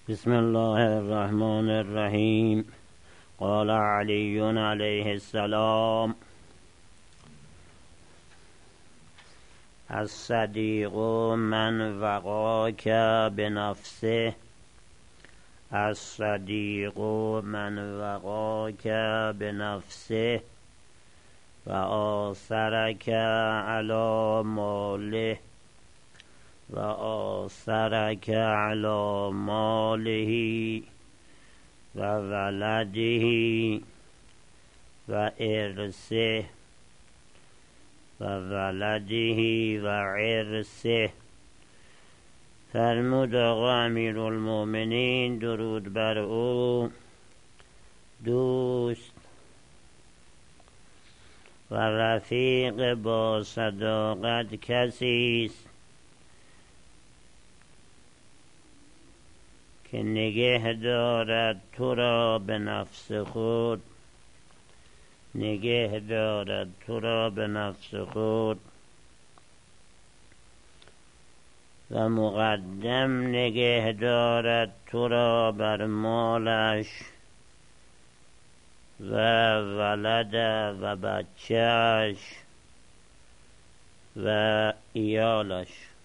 بسم الله الرحمن الرحیم. قال علی علیه السلام: الصدیق من وقاک بنفسه، الصدیق من وقاک بنفسه و آثرک علی ماله و آثرک علی ماله و ولده و ارثه و ولده و ارثه. فرمود آقا امیرالمؤمنین درود بر او: دوست و رفیق با صداقت کسی است که نگه دارد تو را به نفس خود، نگه دارد تو را به نفس خود و مقدم نگه دارد تو را بر مالش و ولد و بچهش و ایالش،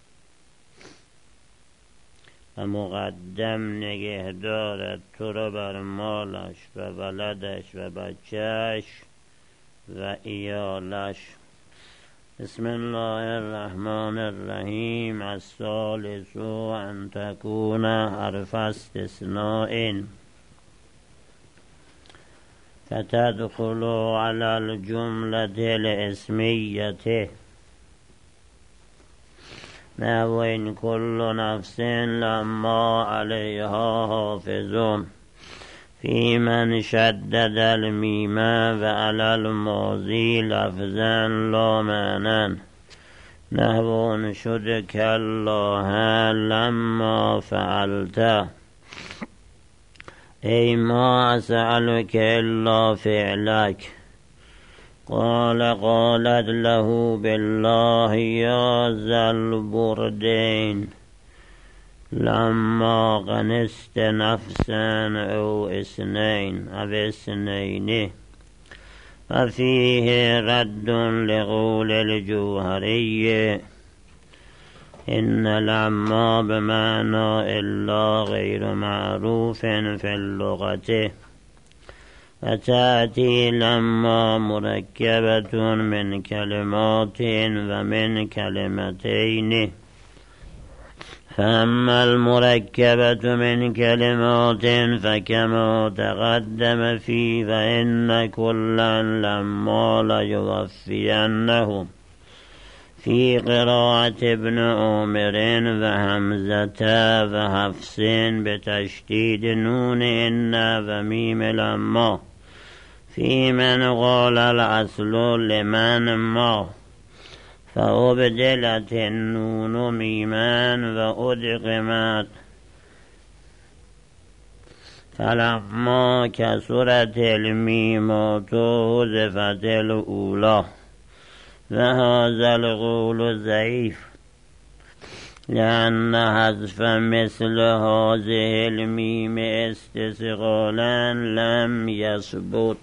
و مقدم نگه دارد تو را بر مالش و ولدش و بچهش و ایالش. بسم الله الرحمن الرحیم. الثالث ان تکون حرف استثناء فتدخل علی الجملة الاسمیة نحو ان كل نفس لما عليها حافظ في من شدد الميم وعلى الماضي لفظا لا معنى نحو انشدك الله لما فعلت ای ما اسألك الا فعلك. قالت له بالله يا ذا البردين لما قنست نفسا او اثنين وفيه رد لقول الجوهري إن لما بمعنى إلا غير معروف في اللغة، وتأتي لما مركبة من كلمات ومن كلمتين، فأما المركبة من كلمات فكما تقدم فيه فإن كلا لما ليوفينهم في قراءة ابن عمر وحمزة وحفص بتشديد نون إن وميم لما، في من قال الأصل لمن ما فأبدلت النون ميما وأدغمت، فلما كسرت الميمات حذفت الأولى، وهذا القول ضعيف لأن حذف مثل هذه الميم استثقالا لم يثبت.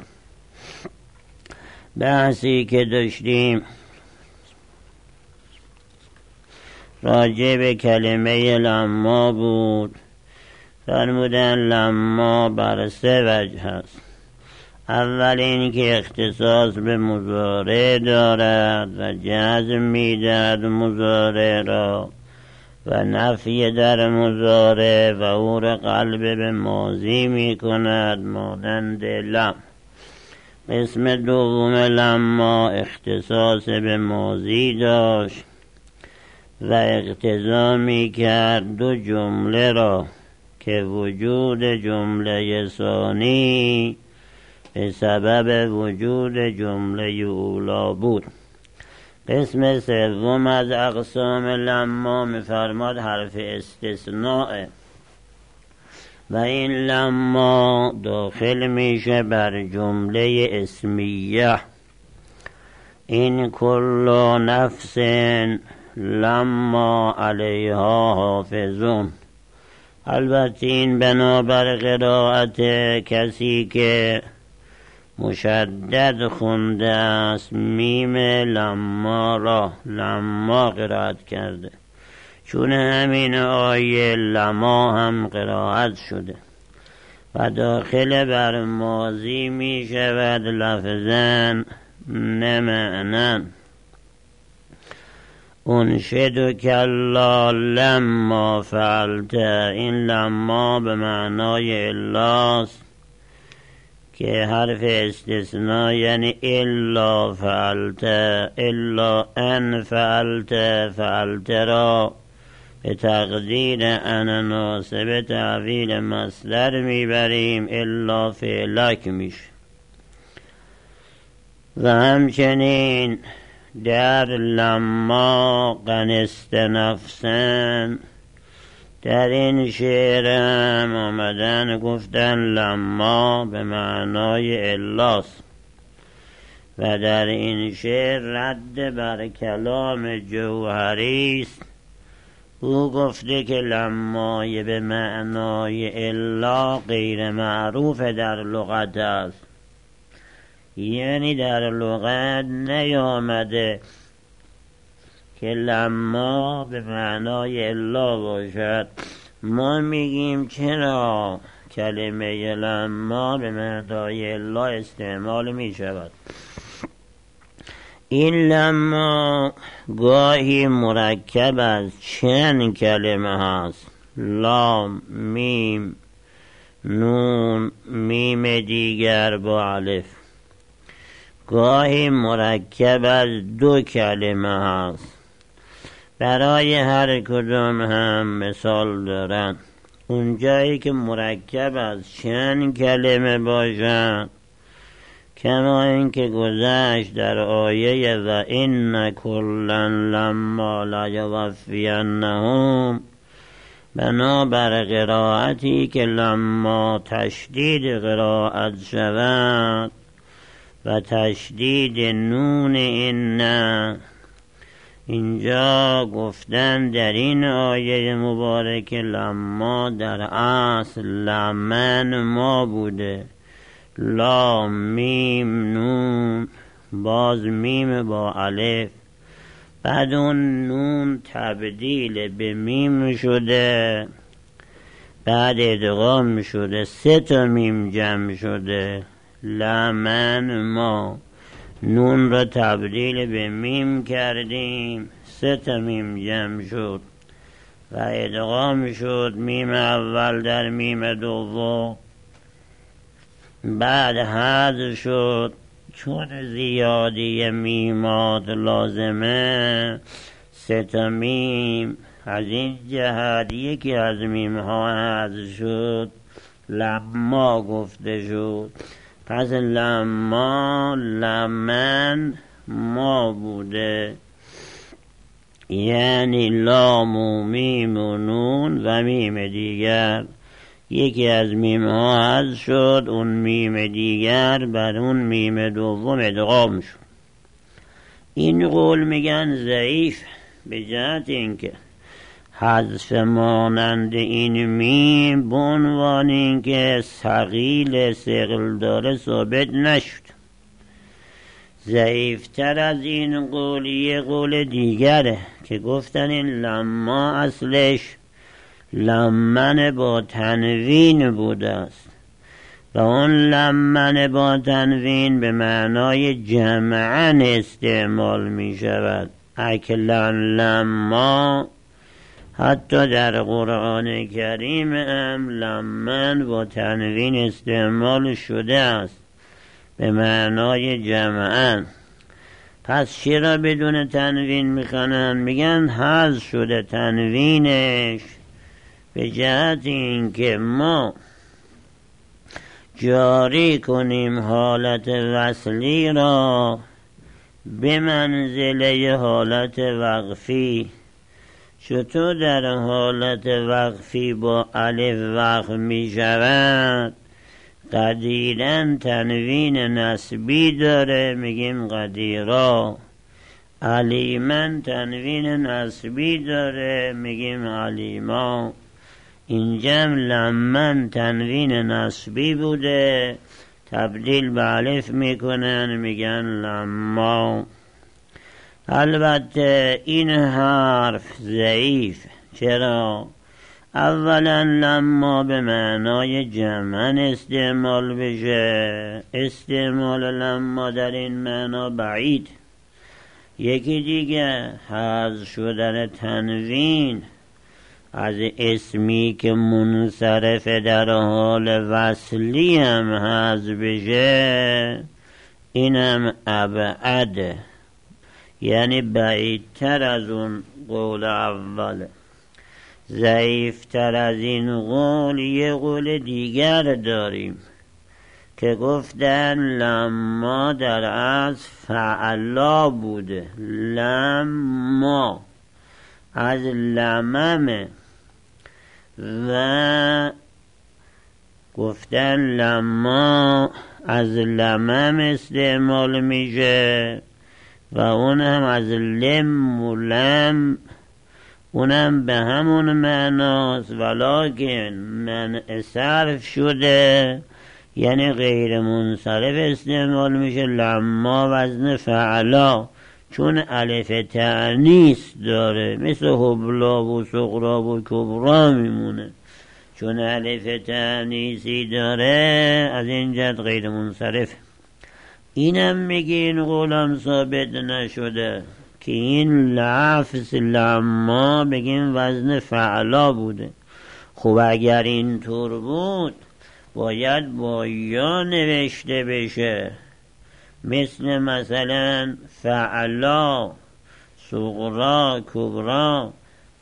بحثی که داشتیم راجع به کلمه لما بود. فرمودن لما بر 3 وجه هست. اول این که اختصاص به مضارع دارد و جزم می‌دهد مضارع را و نفی در مضارع و او را قلب به ماضی می‌کند مانند لم. قسم دوم لما اختصاص به ماضی داشت و اقتضا می‌کرد 2 جمله را که وجود جمله ثانی به سبب وجود جمله اولی بود. قسم سوم از اقسام لما می‌فرماد حرف استثناء و این لما داخل میشه بر جمله اسمیه. این کل نفس لما علیها حافظون البته این بنابر قرائت کسی که مشدد خونده است، میم لما را لما قرائت کرده، چون همین آیه لما هم قرائت شده و داخل بر ماضی می شود لفظاً نه معناً. انشد کلا لما فعلت، این لما به معنای الاست که حرف استثناء، یعنی الا فعلت، الا ان فعلت را به تقدیر انا ناصب تعویل مصدر میبریم، الا فعلک میشه. و همچنین در لما قنست نفسن، در این شعر هم آمدن گفتن لما به معنای الاست و در این شعر رد بر کلام جوهری است. او گفته که لمای به معنای الا غیر معروف در لغت است، یعنی در لغت نیامده که لما به معنای الا باشد. ما میگیم چرا کلمه لما به معنای الا استعمال می شود. این لما گاهی مرکب از چند کلمه هست، لام، میم، نون، میم دیگر با الف. گاهی مرکب از دو کلمه هست. برای هر کدام هم مثال دارن. اونجایی که مرکب از چند کلمه باشن، کما اینکه گذشت در آیه و ان کلا لما لیوفینهم، بنابر قرائتی که لما تشدید قرائت شود و تشدید نون این، اینجا گفتن در این آیه مبارک لما در اصل لمن ما بوده، لام، میم، نون، باز میم با الف، بعد اون نون تبدیل به میم شده، بعد ادغام شده، 3 میم جمع شده، لمن ما. نون را تبدیل به میم کردیم، 3 میم جمع شد و ادغام شد میم اول در میم دوم، بعد حذف شد. چون زیادی میمات لازمه 3 میم، از این جهت یکی از میم ها حذف شد، لما گفته شد. پس لما لمن ما بوده، یعنی لام و میم و نون و میم دیگر. یکی از میم ها حذف شد، اون میم دیگر بر اون میم دوم ادغام شد. این قول میگن ضعیف به جهت اینکه حذف مانند این میم به عنوان اینکه ثقیل ثقل داره ثابت نشد. ضعیفتر از این قول یه قول دیگره که گفتن این لما اصلش لمن با تنوین بوده است و اون لمن با تنوین به معنای جمعاً استعمال می شود. اکلن لما، حتی در قرآن کریم هم لمن با تنوین استعمال شده است به معنای جمعاً. پس چرا بدون تنوین میخوانن؟ میگن حذف شده تنوینش به جهت اینکه ما جاری کنیم حالت وصلی را به منزله حالت وقفی. چطور در حالت وقفی با الف وقف می شود؟ قدیرن تنوین نسبی داره، میگیم قدیرا. علیمن تنوین نسبی داره، میگیم علیما. اینجا لمن تنوین نصبی بوده، تبدیل به الف میکنن میگن لما. البته این حرف ضعیف. چرا؟ اولا لما به معنای جمع استعمال بشه، استعمال لما در این معنا بعید. یکی دیگه حذف شدن تنوین از اسمی که منصرف در حال وصلی هم حذف بشه، اینم ابعد، یعنی بعیدتر از اون قول اوله. ضعیفتر از این قول یه قول دیگر داریم که گفتن لما در اصل فعلا بوده. لما از لممه و گفتن لما از لمم استعمال میشه و اون هم از لم و لم، اونم به همون معناست، ولیکن منع صرف شده، یعنی غیر منصرف استعمال میشه. لما وزن فعلا، چون الف تأنیث داره، مثل حبلا و صغرا و کبرا میمونه. چون الف تأنیثی داره از این جهت غیر منصرف. اینم میگه این قولم ثابت نشده که این لفظ لما بگیم وزن فعلا بوده. خب اگر این طور بود باید با یا نوشته بشه، مثلا فعلا، صغرا، کبرا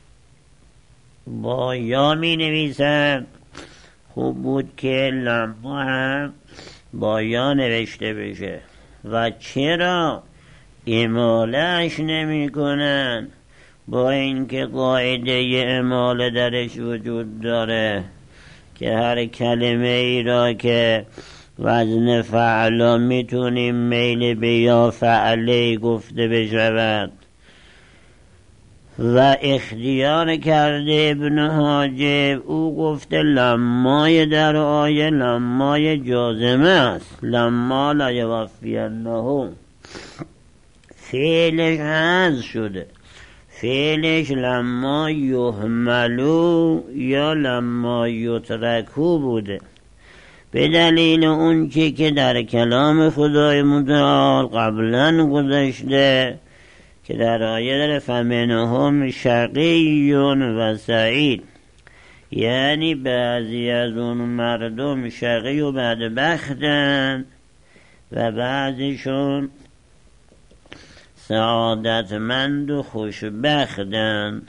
با یا می نویسن. خوب بود که لما هم با یا نوشته بشه. و چرا امالهش نمی کنن با اینکه قاعده اماله درش وجود داره که هر کلمه ای را که وزن فعلا میتونیم میل به یا فعله گفته بشود. و اختیار کرده ابن حاجب، او گفته لمای در آیه لمای جازمه است. لما لا یوفینهم فعلش حذف شده، فعلش لما یحملو یا لما یترکو بوده، به دلیل اون چی که در کلام خدای متعال قبلا گذشته که در آیه داره فمنهم شقی و سعید، یعنی بعضی از اون مردم شقی و بدبختن و بعضیشون سعادتمند و خوشبختن.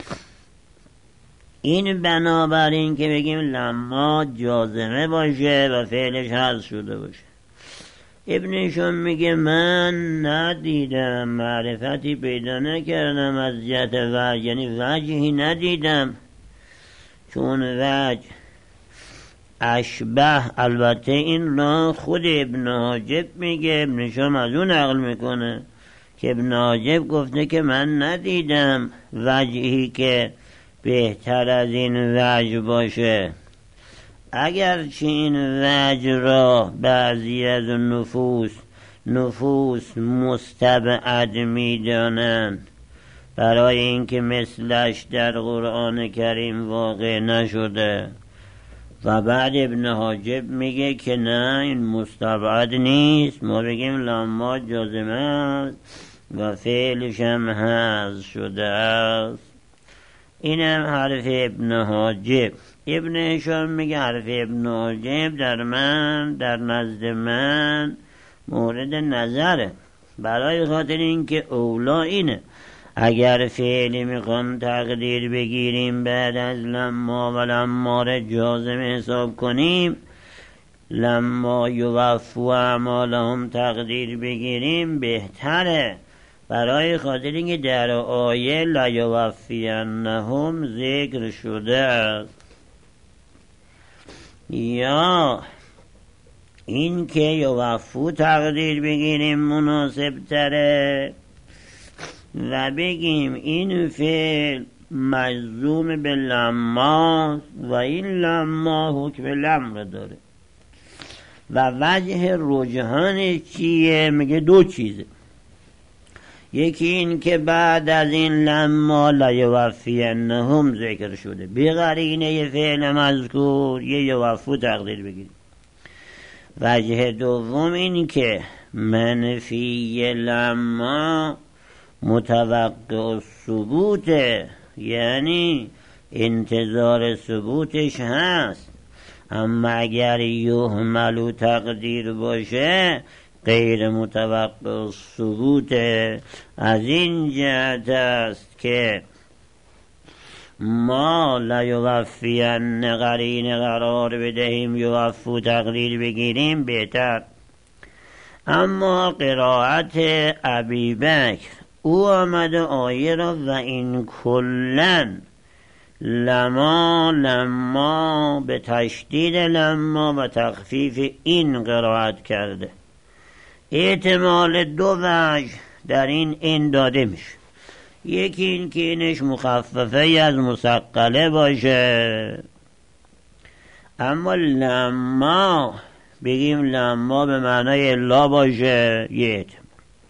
این بنابراین که بگیم لما جازمه باشه و فعلش حذف شده باشه. ابنشون میگه من ندیدم، معرفتی پیدا نکردم از جهت وجه، یعنی وجهی ندیدم، چون وجه اشبه. البته این را خود ابن حاجب میگه، ابنشون از اون نقل میکنه که ابن حاجب گفته که من ندیدم وجهی که بهتر از این وجه باشه. اگرچه این وجه را بعضی از نفوس مستبعد میدانند برای اینکه مثلش در قرآن کریم واقع نشده، و بعد ابن حاجب میگه که نه این مستبعد نیست، ما بگیم لما جازمه است و فعلش هم حذف شده است. اینم حرف ابن حاجب. ابن هشام میگه حرف ابن حاجب در نزد من مورد نظره، برای خاطر اینکه اولا اینه اگر فعلی میخوام تقدیر بگیریم بعد از لما و لما را جازم حساب کنیم، لما یوفو اعمالهم تقدیر بگیریم بهتره، برای خاطر اینکه در آیه لیوفینهم ذکر شده است. یا این که یوفو تقدیر بگیریم مناسب تره و بگیم این فعل مجزوم به لما و این لما حکم لم را داره و وجه رجحانش چیه؟ میگه دو چیزه. یکی این که بعد از این لما لیوفینهم ذکر شده، بی قرینه فعل مذکور یه یوفو تقدیر بگیریم. وجه دوم این که منفی لما متوقع ثبوته، یعنی انتظار ثبوتش هست، اما اگر یهمل تقدیر باشه غیر متوقع ثبوته. از این جهت است که ما لیوفین قرین قرار بدهیم، یوفو تقدیر بگیریم بهتر. اما قرائت ابی بکر او آمده آیه را و این کلن لما به تشدید لما و تخفیف این قرائت کرده. احتمال دو وجه در این داده میشه. یکی این که اینش مخففه از مثقله باشه، اما لما بگیم لما به معنای الا باشه یه احتمال،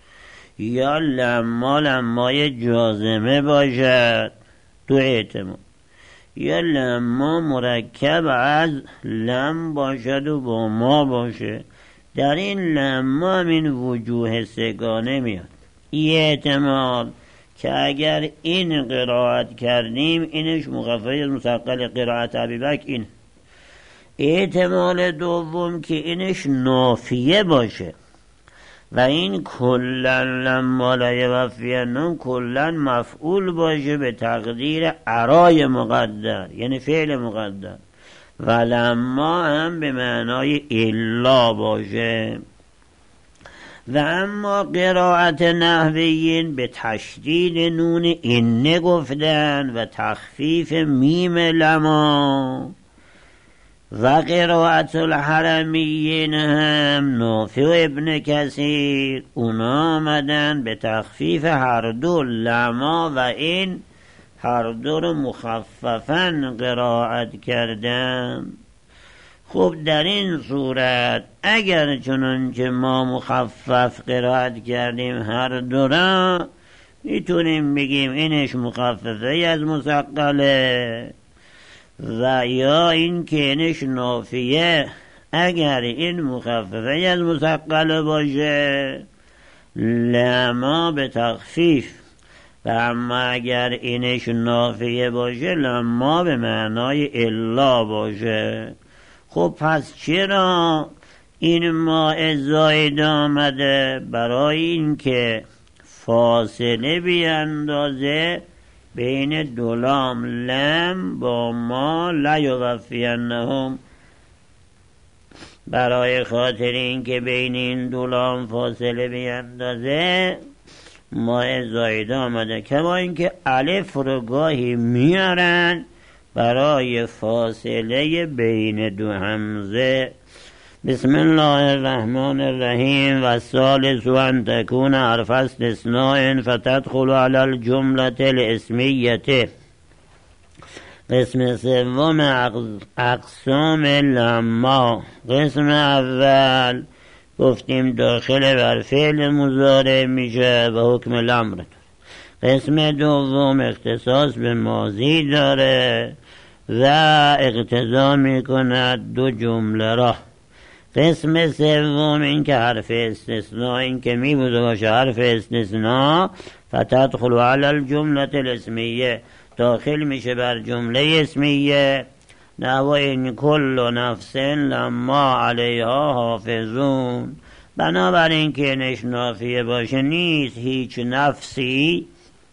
یا لمای جازمه باشد دو احتمال، یا لما مرکب از لم باشد و با ما باشه. در این لما من وجوه سگانه میاد. یه احتمال که اگر این قرائت کردیم اینش مخفف از مثقل قرائت ابی بکر این. احتمال دوم که اینش نافیه باشه و این کلن لما لیوفینهم کلن مفعول باشه به تقدیر ارای مقدر، یعنی فعل مقدر، و لما هم به معنای الا باشه. و اما قرائت نحویین به تشدید نون اینه گفتن و تخفیف میم لما، و قرائت الحرمیین هم نافع و ابن کثیر اونا آمدن به تخفیف هر دو لما و این، هر دو رو مخففن قرائت کردن. خب در این صورت اگر چنانچه ما مخفف قرائت کردیم هر دو را، میتونیم بگیم اینش مخففه از مثقله، و یا این که اینش نافیه اگر این مخففه از مثقله باشه لما به تخفیف، و اما اگر اینش نافیه باشه لما به معنای الا باشه. خب پس چرا این ما زائد آمده؟ برای این که فاصله بیاندازه بین دو لام لم با ما لیوفینهم، برای خاطر این که بین این دو لام فاصله بیاندازه ما زائد آمده. کما اینکه الف رو گاهی میارن برای فاصله بین دو همزه. بسم الله الرحمن الرحیم. و الثالث ان تكون حرف استثناء فتدخل على الجملة الاسمیه. قسم سوم اقسام لما. قسم اول گفتیم داخل بر فعل مضارع میشه و حکم لم را. قسم دوم اختصاص به ماضی داره و اقتضا میکند دو جمله را. قسم سوم این که حرف استثناء، این که میبوده باشه حرف استثناء فتدخل علی الجمله الاسمیه، داخل میشه بر جمله اسمیه. نحو این کل نفس لما علیها حافظون. بنابراین که نش نافیه باشه نیست هیچ نفسی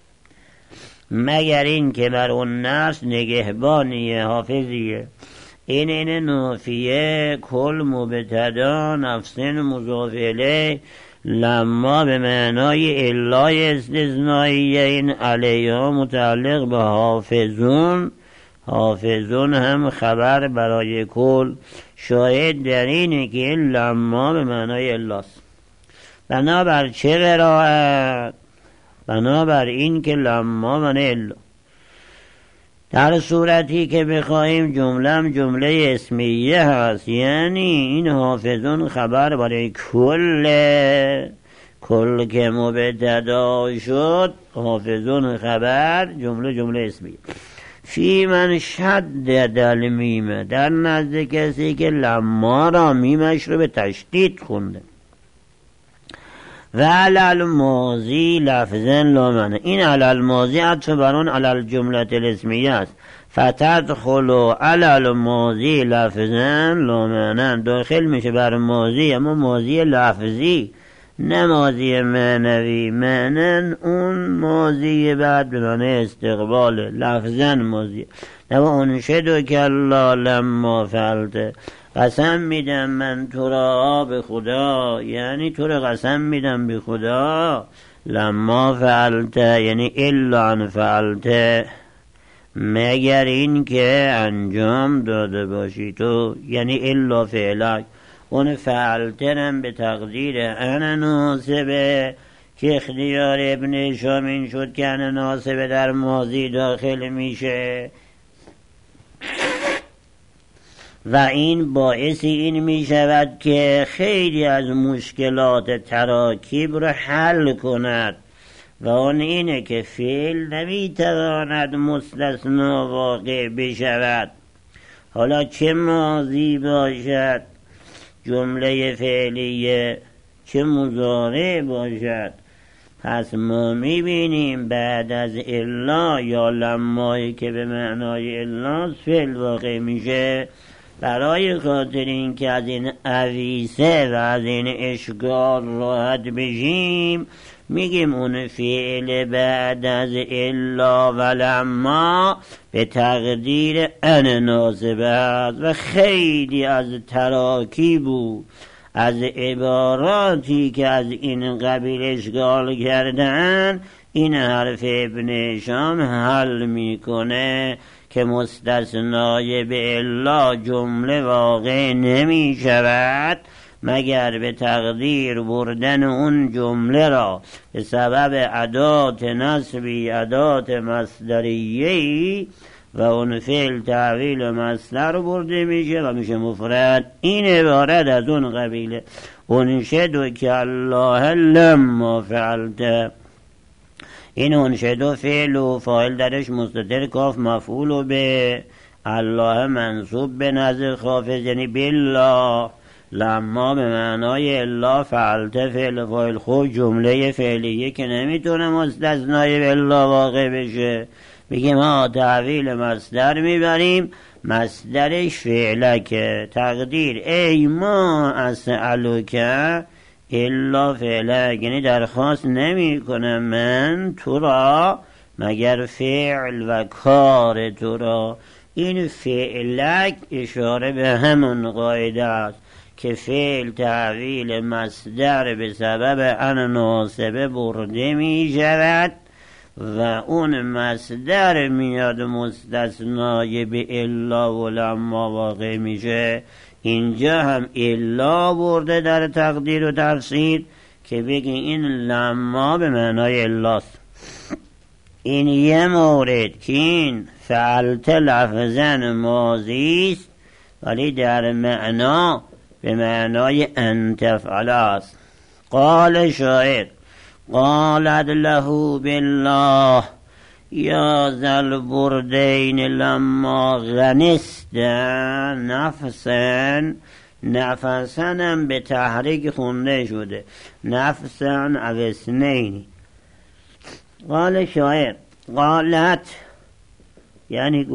مگر این که بر اون نفس نگهبانیه، حافظیه. این نافیه کل مبتدا نفس مضاف الیه، لما به معنای الا استثنائیه، این علیها متعلق به حافظون. حافظون هم خبر برای کل. شاهد در اینه که این لما به معنای الاست. بنابر چه قرائت؟ بنابر این که لما معنی الا. در صورتی که بخواهیم جمله اسمیه هست، یعنی این حافظون خبر برای کل که مبتدا شد، حافظون خبر جمله اسمیه. فی من شدد المیمه، در نزد کسی که لما را میمش رو به تشدید خونده. و علل ماضی لفظن لامنه، این علل ماضی عطف بران علل جمله الاسمیه است. فتدخلو علل ماضی لفظن لامنه، داخل میشه بر ماضی، اما ماضی لفظی نه ماضی معنوی. معنن اون ماضی بعد به معنی استقبال، لفظن ماضی. و انشدو کلا لما فعلته، قسم میدم من تو را به خدا، یعنی تو را قسم میدم به خدا، لما فعلته یعنی الا ان فعلته، مگر این که انجام داده باشی تو، یعنی الا فعلک. اون فعلترم به تقدیر انا ناصبه که اختیار ابن شامین شد که انا ناصبه در ماضی داخل میشه و این باعث این می شود که خیلی از مشکلات تراکیب را حل کند و آن اینه که فعل نمی تواند مستثنا واقع بشود، حالا چه ماضی باشد جمله فعلیه چه مضارع باشد. پس ما میبینیم بعد از الا یا لمایی که به معنای الا فعل واقع میشه، برای خاطر این که از این عویسه و از این اشکال راحت بشیم میگیم اون فعل بعد از الا و لما به تقدیر ان ناصبه است و خیلی از تراکیب بود از عباراتی که از این قبیل اشکال کردن این حرف ابن شام حل میکنه که مستثنای به الا جمله واقع نمی شود مگر به تقدیر بردن اون جمله را به سبب ادات نصبی ادات مصدریه‌ای و اون فعل تحویل مصدر برده میشه و میشه مفرد. این عبارت از اون قبیله. انشدو که الله لما فعلته، این انشدو فعل و فاعل درش مستتر کاف مفعول و به الله منصوب به نظر خافض یعنی بالله، لما به معنای الله، فعلته فعل فاعل. خوب جمله فعلیه که نمیتونه مستثنای بالله واقع بشه بگیم ها تحویل مصدر میبریم، مصدرش فعلکه، تقدیر ای ما اسألوکه الا فعلک، یعنی درخواست نمی کنم من تو را مگر فعل و کار تو را. این فعلک اشاره به همون قاعده است که فعل تحویل مصدر به سبب ان ناصبه برده می شود و اون مصدر میاد مستثنای به الا و لما واقع میشه. اینجا هم الا برده در تقدیر و تفسیر که بگی این لما به معنای الاست. این یه مورد که این فعلت لفظن ماضی است ولی در معنا به معنای ان تفعل است. قال شاعر قالت له بالله یا ذل بردین لما غنست نفسن، نفسنم به تحریک خونده شده، نفسن اوسنینی. قال شاعر قالت یعنی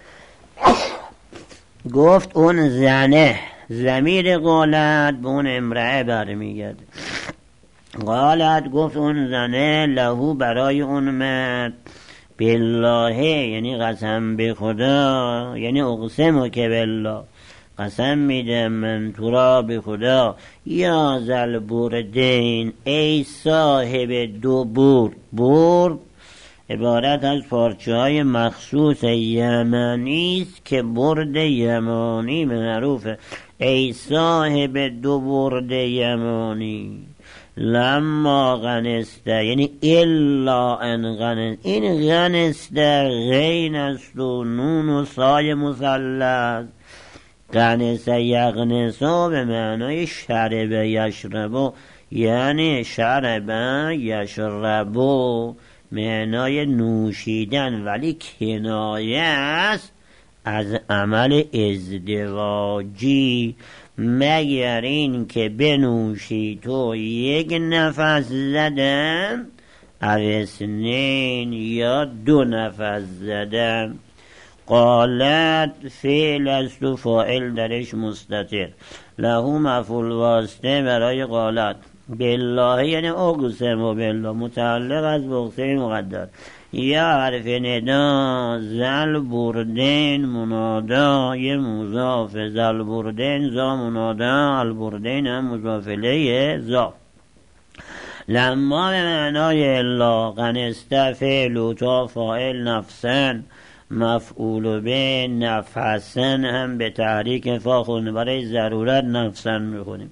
گفت اون زنه، ضمیر قالت به اون امرأه برمیگرده. قالت گفت اون زنه له برای اون مرد بالله یعنی قسم به خدا، یعنی اقسم که بالله قسم میدم من تو را به خدا، یا ذل بردین ای صاحب دو برد عبارت از پارچه های مخصوص یمنی است که برد یمانی معروفه. ای صاحب دو برد یمانی لما غنسته یعنی الا ان غنس، این غنسته غین است و نون و سای مثلث. غنسه یغنسو به معنای شربه یشربو، یعنی شربه یشربو معنای نوشیدن، ولی کنایه است از عمل ازدواجی. مگر این که بنوشی تو یک نفس زدن، او اثنین یا 2 نفس زدن. قالت فعل است و فاعل درش مستتر، له مفعول واسطه برای قالت. بالله یعنی اقسم و بالله، متعلق از بقسه مقدر. یا حرف ندا، زل بردین منادا، یه مضاف، زل بردین زا منادا، البردین هم مضاف الیه زا. لما به معنای الا، غنسته فعل و تا فاعل نفسن، مفعول به نفسن هم به تحریک فا خونده، برای ضرورت نفسن میخونیم.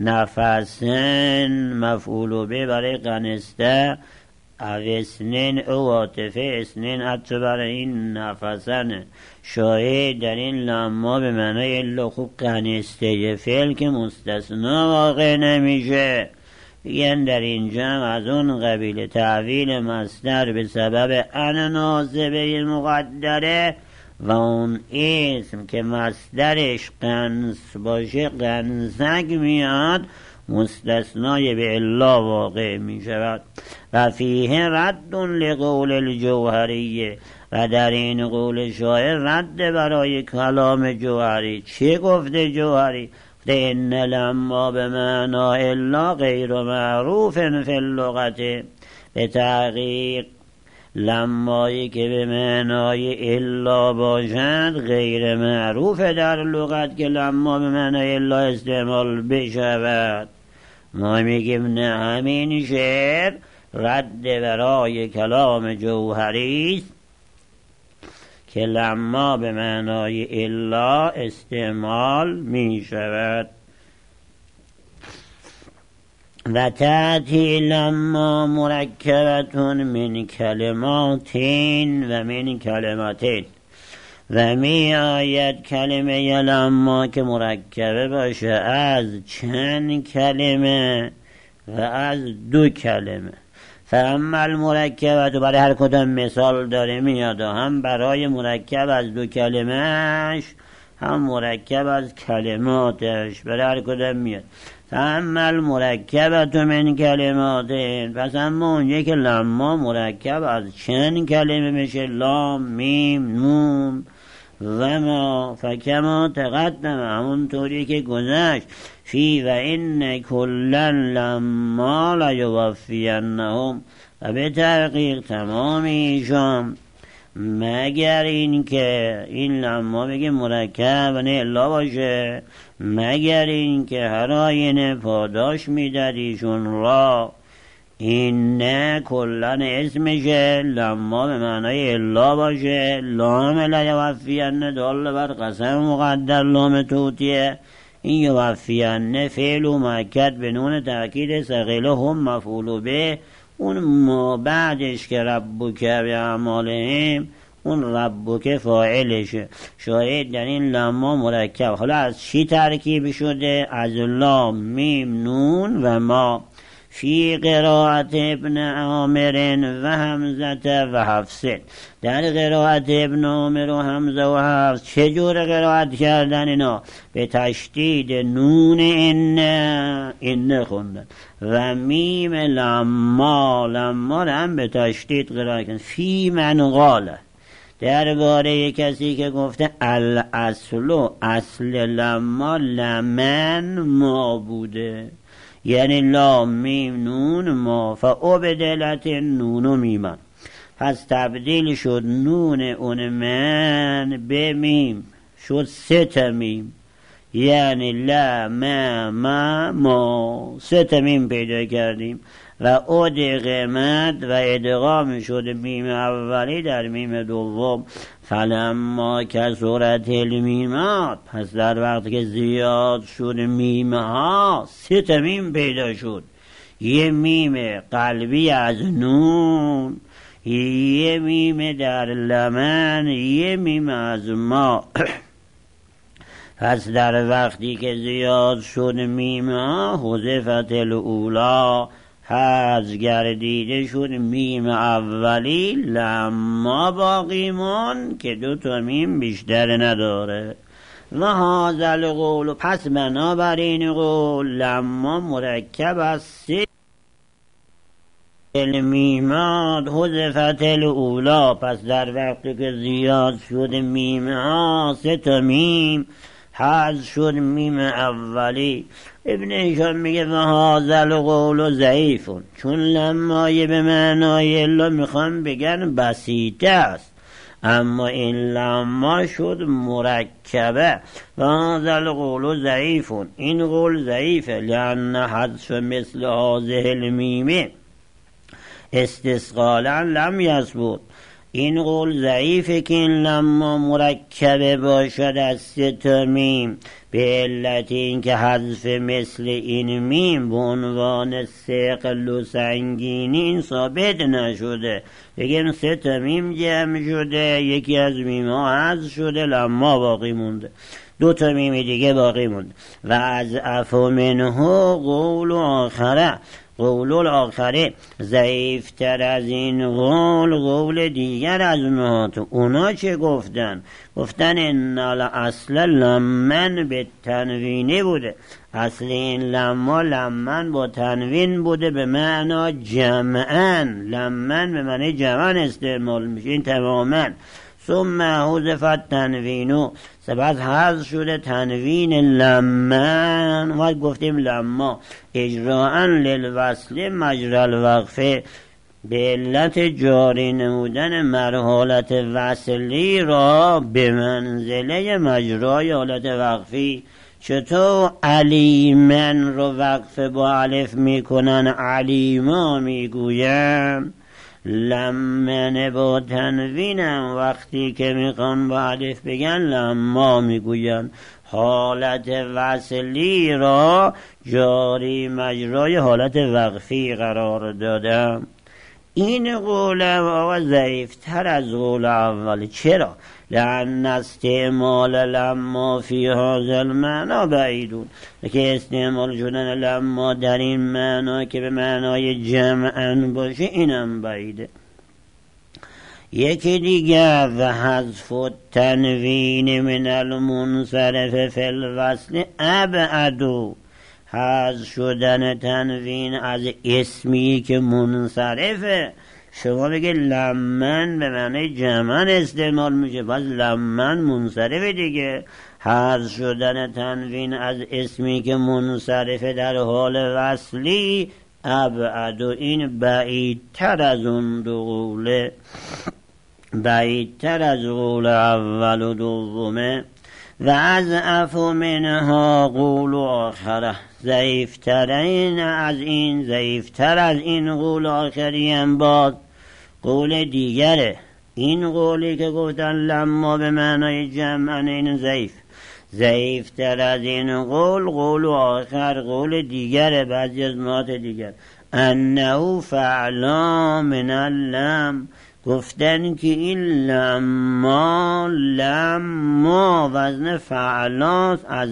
نفسن مفعول به برای غنسته، او اسنین او عاطفه، اسنین حتی برای این نفسن. شاهد در این لما به معنای الا، خوب غنسته فعل که مستثنا واقع نمیشه، بگن در اینجا از اون قبیل تعویل مصدر به سبب ان ناصبه مقدره و اون اسم که مصدرش قنس باشه، قنسک میاد، مستثنای به الا واقع می شود. و فیه رد لقول الجوهریه، و در این قول شاعر رد برای کلام جوهری. چه گفته جوهری؟ ان لما به معنا الا غیر معروف فی اللغت، به تحقیق لمایی که به معنای الا باشد غیر معروف در لغت که لما به معنای الا استعمال بشود. ما میگیم نه، همین شعر رد برای کلام جوهری است که لما به معنای الا استعمال می شود. و تأتی لما مرکبتون من کلماتین و من کلماتین، و می آید کلمه لما که مرکبه باشه از چند کلمه و از 2 کلمه. فاما المرکبت، برای هر کدام مثال داره میاد، هم برای مرکب از 2 کلمهش، هم مرکب از کلماتش، برای هر کدام میاد. فاما المرکبت من کلماتین، پس اما اونجا که لما مرکب از چند کلمه میشه، لام، میم، نون و ما، فکما تقدم، همون طوری که گذشت، فی و این کلن لما لیوفینهم، و به تحقیق تمام ایشان، مگر این که این لما بگه مرکب و نه الا باشه، مگر این که هر آینه پاداش میداد ایشون را. این نه کلن اسمشه، لما به معنای الا باشه، لام لیوفین دال بر قسم مقدر، لام توتیه. این یوفین فعل و مؤکد به نون تأکید ثقیله، هم مفعول به، اون ما بعدش که ربک به اعمالهم، اون ربک فاعلشه. شاید در این لما مرکب حالا از چی ترکیب شده؟ از لام، میم، نون و ما. فی قرائت ابن عامر و حمزه و حفصه، در قرائت ابن عامر و حمزه و حفص چجور قرائت کردن اینا؟ به تشدید نون این خوندن و میم لما، لما هم به تشدید قرائت کردن. فی من قاله، درباره کسی که گفته الاصل، اصل لما لمن ما بوده، یعنی لام میم نون ما، فابدلت نون میمن، پس تبدیل شد نون اون من به میم، شد 3 میم، یعنی لا ما 3 میم پیدا کردیم. و ادغمت و ادغام شد میم اولی در میم دوم. فلما کثرت المیمات، پس در وقت که زیاد شد میم ها 3 میم پیدا شد، یه میم قلبی از نون، یه میم در لمن، یه میم از ما. پس در وقتی که زیاد شد میم ها، حذفت الاولی، حذف گردیده شد میم اولی، لما باقیمون که 2 میم بیشتر نداره. و هذا القول، پس بنابراین قول لما مرکب از 3 میمات، حذفت الاولی، پس در وقتی که زیاد شد میم ها 3 میم، حذف شد میم اولی. ابن هشام میگه و هذا القول ضعیف، چون لمای به معنای الا میخوان بگن بسیطه است، اما این لما شد مرکبه. و هذا القول ضعیف، این قول ضعیفه، لأن حذف مثل هذه المیم استثقالا لم یثبت. این قول ضعیفه که این لما مرکبه باشد از 3 میم، به علت اینکه حذف مثل این میم به عنوان ثقل و سنگینی این ثابت نشده. بگیم 3 میم جمع شده، یکی از میم ها حذف شده، لما باقی مونده، 2 میم دیگه باقی مونده. و از عفو منه قول آخره، قول الاخره ضعیفتر از این قول دیگر از اونا چه گفتن؟ گفتن ان الاصل لمن به تنوینه بوده، اصل این لمن با تنوین بوده به معنا جمعن، لمن به معنی جمعن استعمال میشه، این تماما. ثم حذفت تنوینو، سپس حذف شده تنوین لمن، ما گفتیم لما اجراءً للوصل مجرى الوقفه، به علت جاری نمودن مرحلت وصلی را به منزله مجرای حالت وقفی. چطور علیمن رو وقف با الف میکنن علیما میگوین، لمن با تنوینم وقتی که میخوان با الف بگن لما میگوین. حالت وصلی را جاری مجرای حالت وقفی قرار دادم. این قول آقا ضعیفتر از قول اولی. چرا؟ لأن استعمال لما فی هذا المعنی بعیدون، که استعمال شدن لما در این معنا که به معنای جمعن باشه اینم بعیده. یکی دیگر و حذف التنوین من المنصرف فی الوصل ابعدو، حذف شدن تنوین از اسمی که منصرفه. شما بگه لمن به معنی جمعن استعمال میشه، پس لمن منصرفه دیگه. حذف شدن تنوین از اسمی که منصرفه در حال وصلی ابعد، و این بعیدتر از اون 2 قوله، بعیدتر از قول اول و دومه. و از عفو منها قول آخره، ضعیفتر از این قول آخری هم باز قول دیگره. این قولی که گفتن لما به معنای جمعن این ضعیفتر از این قول آخر قول دیگره، بعضی از نوعات دیگر. انه فعلا من اللم، گفتن که این لما وزن فعلاست از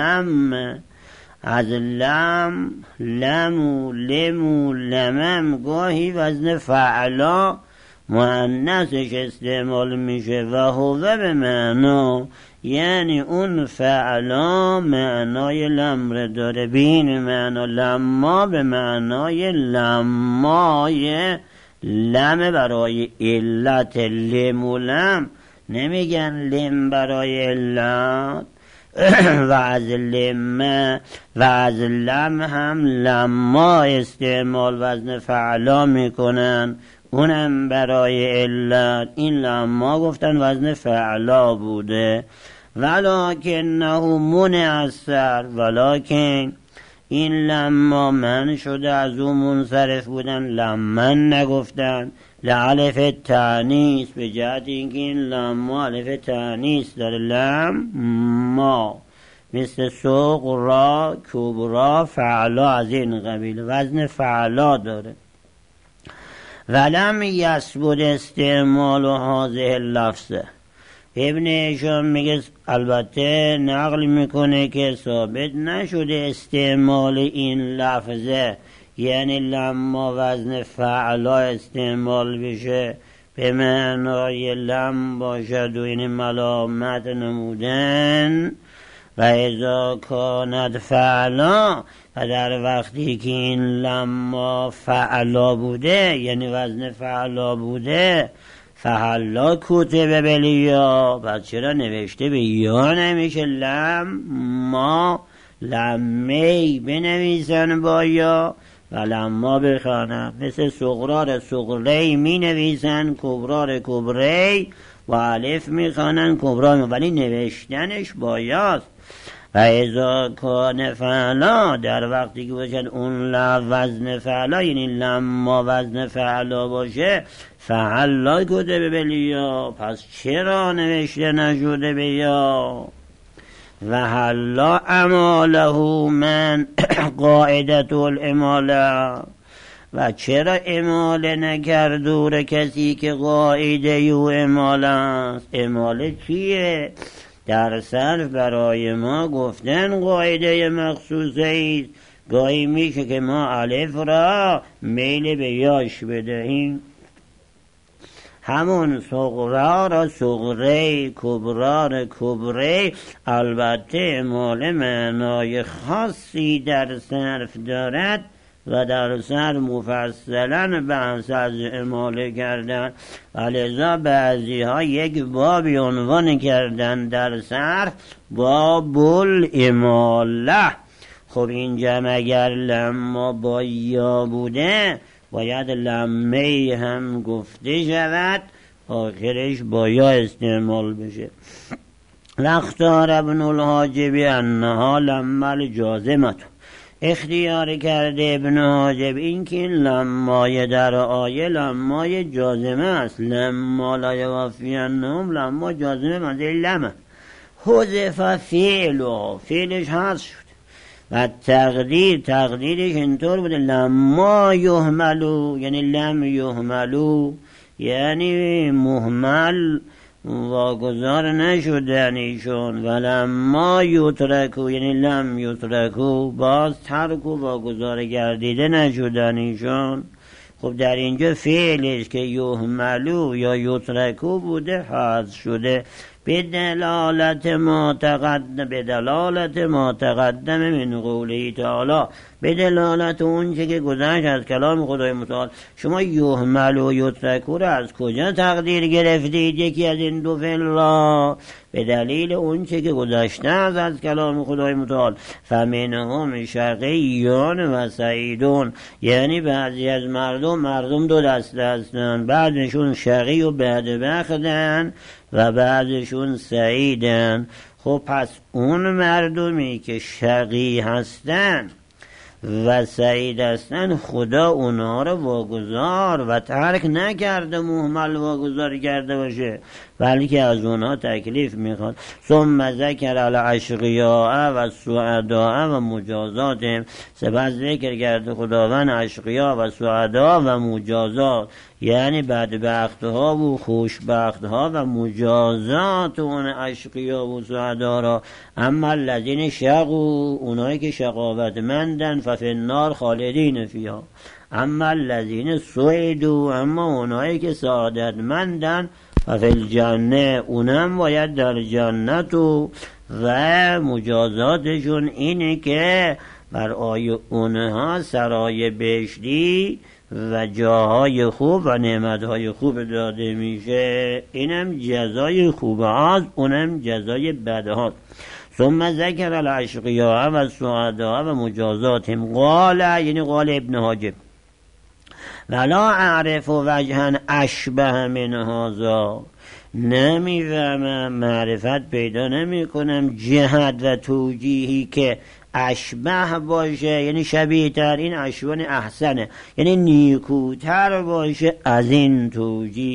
لمو لمم، گاهی وزن فعلا مؤنثش استعمال میشه. و هو به معنا، یعنی اون فعلا معنای لمر داره، بین معنا لما به معنای لمای لم برای علت، لم و لم نمیگن لم برای علت. و از لم هم لما استعمال وزن فعلا میکنن، اونم برای علت. این لما گفتن وزن فعلا بوده. ولکنه منعصر، ولکن این لما من شده از اون منصرف بودن، لمن نگفتن. لعلف تانیس، به جهت اینکه این لما علف تانیس داره، لما مثل صغرا، کبرا، فعلا از این قبیل وزن فعلا داره. ولم یثبت استعمال هذه اللفظه. ابن هشام میگه البته نقل میکنه که ثابت نشده استعمال این لفظه، یعنی لما وزن فعلا استعمال بشه به معنای لم باشد و این ملامت نمودن و اذا کانت فعلا، و در وقتی که این لما فعلا بوده یعنی وزن فعلا بوده، فحلا کتبه بلیا، پس چرا نوشته به یا نمیشه لما، لمی بنویسن با یا و لما بخوانم. مثل صغرار صغری می نویسن، کبرار کبری و الف می خوانن کبرا، ولی نوشتنش با یاست. و اذا کان فعلا، در وقتی که باشد اون وزن فعلا یعنی لما وزن فعلا باشه، فعلا کتبه بلیا، پس چرا نوشته نشده به یا؟ و حلا اماله من قاعدت الاماله، و چرا اماله نکرد دور کسی که قاعده یو اماله است؟ اماله چیه؟ در صرف برای ما گفتن قاعده مخصوصه است. گاهی میشه که ما الف را میل به یاش بدهیم، همون صغرا را صغری، کبرا را کبری. البته اماله معنای خاصی در صرف دارد و در صرف مفصلا بحث از اماله کردن، ولذا بعضی ها یک بابی عنوان کردن در صرف باب الاماله. خب این جمع اگر لما با یا بوده باید لمه هم گفته شود، آخرش با یا استعمال بشه. اختار ابن الحاجب انها لما الجازمت، اختیار کرده ابن حاجب این که لمای در آیه لمای جازمه است. لما لا یوفینهم، لما جازمه منزل لمه، حذف فعلش حذف شد و تقدیرش اینطور بوده لما یهملو، یعنی لم یهملو یعنی مهمل واگذار نشدن ایشون، و لما یترکو یعنی لم یترکو باز ترکو واگذار گردیده نشدن ایشون. خب در اینجا فعلش که یهملو یا یترکو بوده حذف شده به دلالت ما تقدم من قوله تعالی، به دلالت اون چه که گذشت از کلام خدای متعال. شما یهمل و یترکو را از کجا تقدیر گرفتید یکی از این دو فعل را؟ به دلیل اون چه که گذشته از کلام خدای متعال. فمنهم شقیون و سعیدون، یعنی بعضی از مردم دو دسته هستند، بعضشون شقی و بدبختن و بعضشون سعیدن. خب پس اون مردمی که شقی هستن و سعید هستن خدا اونا رو واگذار و ترک نکرده مهمل واگذار کرده باشه، بلکه از اونا تکلیف میخواد. ثم ذکر الاشقیاء و السعداء و مجازاتهم، سپس ذکر کرده خداوند اشقیا و سعدا و مجازات، یعنی بدبختها و خوشبختها و مجازات اون اشقیا و سعدا را. اما الذین شقوا، اونایی که شقاوتمندن، ففی النار خالدین فیها. اما الذین سعدوا، اما اونایی که سعادتمندن، ففی الجنه، اونم باید در جنت. و مجازاتشون اینه که برای اونها سرای بهشتی و جاهای خوب و نعمتهای خوب داده میشه. اینم جزای خوبه هاست، اونم جزای بده هاست. ثم ذکر الاشقیاء و السعداء و مجازاتهم. قال یعنی قال ابن حاجب ولا اعرف وجها اشبه من هذا، نمیفهمم، معرفت پیدا نمی کنم جهت و توجیهی که اشبه باشه، یعنی شبیه تر، این اشبه احسنه، یعنی نیکوتر باشه از این توجیه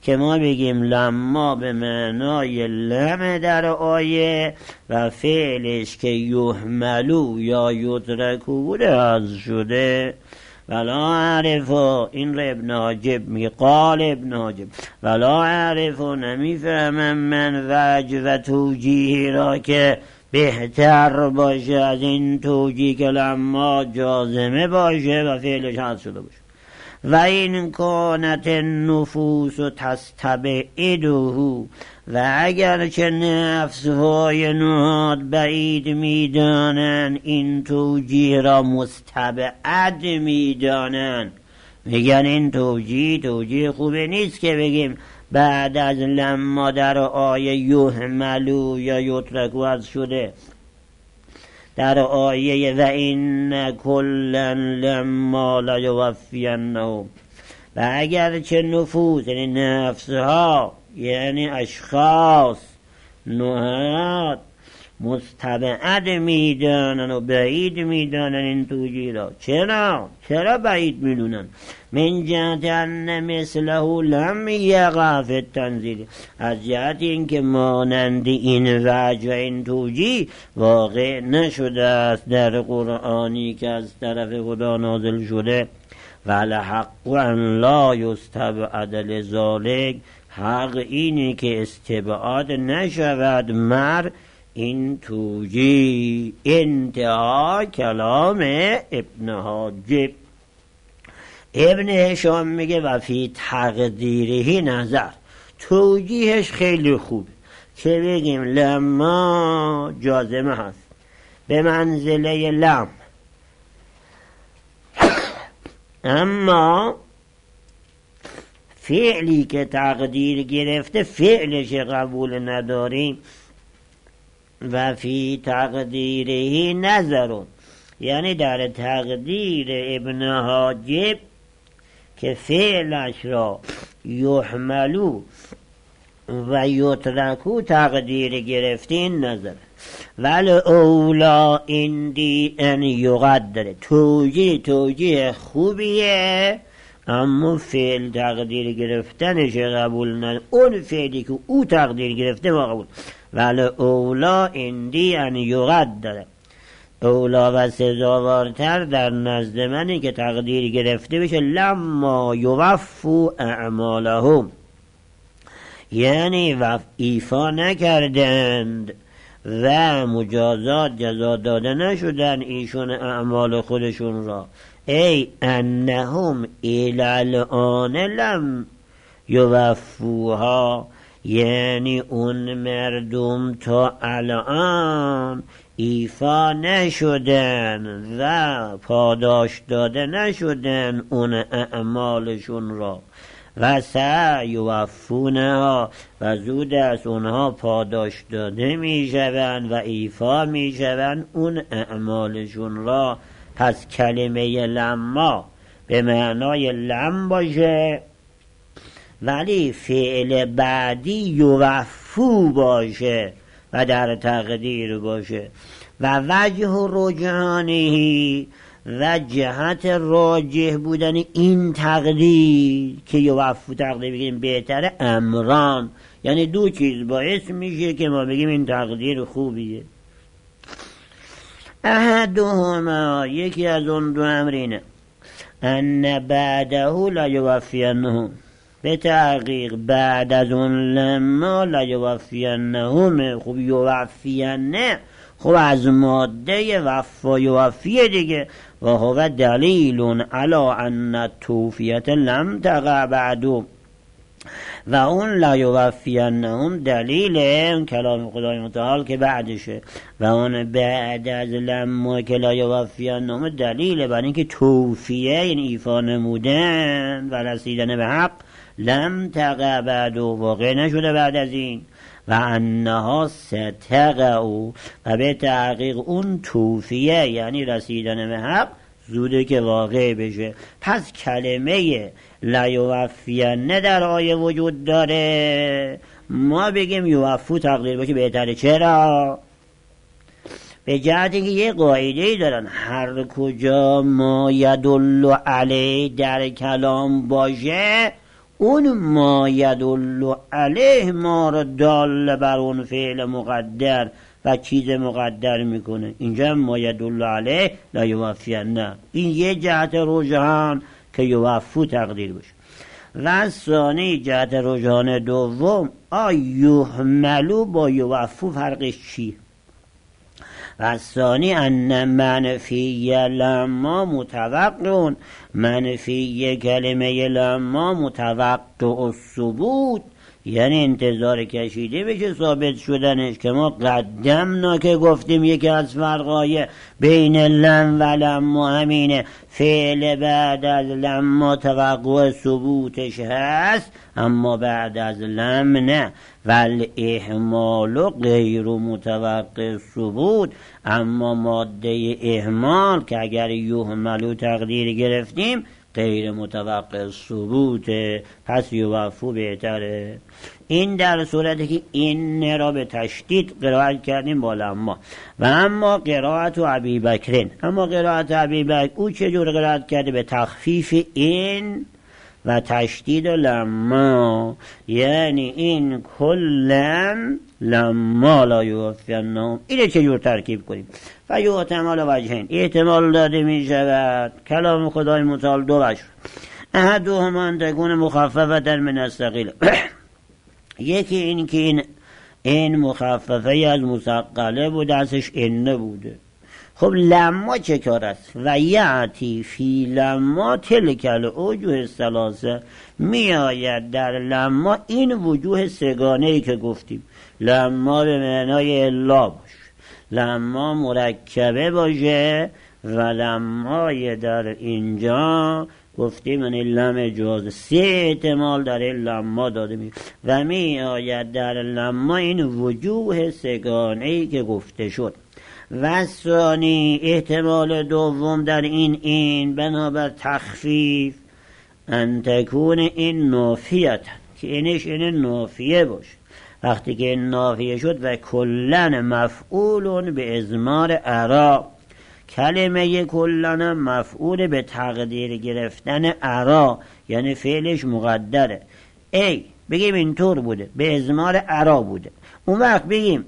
که ما بگیم لما به معنای لم در آیه و فعلش که یحملو یا یترکو بوده حذف شده. ولا اعرفو، این را ابن حاجب میگه، قال ابن حاجب ولا اعرفو، نمیفهمم من وجه و توجیهی را که بهتر باشه از این توجیه که لما جازمه باشه و فعلش حذف شده باشه. و این کانت النفوس تستبعده، و اگر چه نفسهای نهاد بعید میدانن این توجیه را مستبعد میدانن، میگن این توجیه خوبه نیست که بگیم بعد از لما در آیه یحملو یا یترکو حذف شده. در آیه و این کلا لما لیوفینهم، و اگر چه نفوس یعنی نفسها یعنی اشخاص نهاد مستبعد میدانن و بعید میدانن این توجیه را. چرا بعید میدونن؟ من جهت ان مثله لم یقع فی التنزیل، از جهت اینکه مانند این وجه و این توجیه واقع نشده است در قرآنی که از طرف خدا نازل شده. ولحق ان لا یستبعد لذالک، حق اینی که استبعاد نشود مر این توجیه. انتها کلام ابن حاجب. ابن هشام میگه و فی تقدیره نظر، توجیهش خیلی خوبه که بگیم لما جازمه هست به منزله لم، اما فعلی که تقدیر گرفته فعلش قبول نداریم. و فی تقدیره نظرون، یعنی در تقدیر ابن حاجب که فعلش را یحملو و یترکو تقدیر گرفتین نظر. ولی اولا اندی ان یقدره، توجیه خوبیه اما فعل تقدیر گرفتنش قبول نداره، اون فعلی که او تقدیر گرفته ما قبول. ولی اولا اندی ان یقدره، اولا و سزاوارتر در نزد منی که تقدیر گرفته بشه لما یوفو اعمالهم، یعنی ایفا نکردند و مجازات جزا داده نشدن ایشون اعمال خودشون را. ای انهم الان لم یوفوها، یعنی اون مردم تا الان ایفا نشدن و پاداش داده نشدن اون اعمالشون را. و سیوفونها، و زود از اونها پاداش داده می شوند و ایفا می شوند اون اعمالشون را. پس کلمه لما به معنای لم باشه ولی فعل بعدی یوفو باشه و در تقدیر باشه. و وجه رجحانهی، و جهت راجح بودن این تقدیر که یوفو تقدیر بگیم بهتره، امران، یعنی دو چیز باعث میشه که ما بگیم این تقدیر خوبیه. احدهما، یکی از اون دو امرینه، ان بعده لیوفینهم، به تحقیق بعد از اون لما لیوفینهم، خوب یوفینه خب از ماده وفا یوفیه دیگه. و هو دلیل علی ان التوفیت لم تقع بعدو، و اون لیوفینهم دلیل کلام خدای متعال که بعدشه، و اون بعد از لما که لیوفینهم دلیل بر اینکه توفیه یعنی ایفا نمودن و رسیدن به حق لم تقع بعدو واقع نشده بعد از این. و انها ستقعوا، و به تحقیق اون توفیه یعنی رسیدن به حق زوده که واقع بشه. پس کلمه لیوفینه در آیه وجود داره، ما بگیم یوفو تقدیر باشه بهتره. چرا؟ به جهت اینکه یه قاعده‌ای دارن، هر کجا ما یدل علی در کلام باشه اون ما یدل علیه ما رو دال بر اون فعل مقدر و چیز مقدر میکنه. اینجا ما یدل علیه لا یوفین، این یه جهت رجحان که یوفو تقدیر بشه. و ثانی جهت رجحان دوم، یحملو با یوفو فرقش چی؟ و ثانی ان منفی لما متوقع، منفی کلمه لما متوقع الثبوت، یعنی انتظار کشیده بشه ثابت شدنش، که ما قدمنا که گفتیم یکی از فرقای بین لم و لما همینه، فعل بعد از لما توقع ثبوتش هست اما بعد از لم نه. والاهمال غیر متوقع ثبوت، اما ماده اهمال که اگر یهملو تقدیر گرفتیم غیر متوقع ثبوته، پس یوفو بهتره. این در صورتی که این را به تشدید قرائت کردیم با لما. و اما قرائت ابی بکرین، اما قرائت ابی بکر او چجور قرائت کرده؟ به تخفیف این و تشدید لما، یعنی این کلن لما لا یوفینهم. اینه چجور ترکیب کنیم؟ و یحتمل وجهین، احتمال داده می شود کلام خدای متعال دو وجه، احدهما ان تکون مخففة من الثقیل، یکی این که این مخففه از مثقله بود، ازش انه بوده. خب لما چه کار است؟ و یعتی فی لما تلک الوجوه الثلاثه، می آید در لما این وجوه سگانه‌ای که گفتیم. لما به معنای الا باشه، لما مرکبه باشه، و لمای در اینجا گفتیم من لم جاز، سه احتمال در لما داده می و می آید در لما این وجوه سگانه‌ای که گفته شد. و ثانی احتمال دوم در این بنابر تخفیف ان تکون این نافیت، که اینش این نافیه باشه. وقتی که این نافیه شد و کلن مفعول به ازمار ارا، کلمه کلن مفعول به تقدیر گرفتن ارا، یعنی فعلش مقدره. ای بگیم اینطور بوده، به ازمار ارا بوده، اون وقت بگیم